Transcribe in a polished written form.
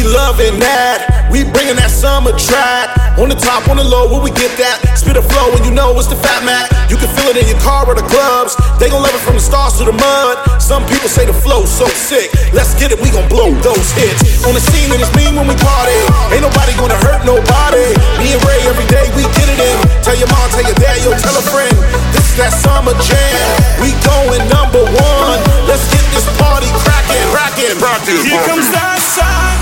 we loving that. We bringing that summer track. On the top, on the low, where we get that? Spit a flow and you know it's the Fat Mac. You can feel it in your car or the clubs. They gon' love it from the stars to the mud. Some people say the flow's so sick. Let's get it, we gon' blow those hits. On the scene and it's mean when we party. Ain't nobody gonna hurt nobody. Me and Ray every day we get it in. Tell your mom, tell your dad, yo, tell a friend. This is that summer jam. We going #1. Let's get this party crackin', rockin', rockin'. Here comes that side.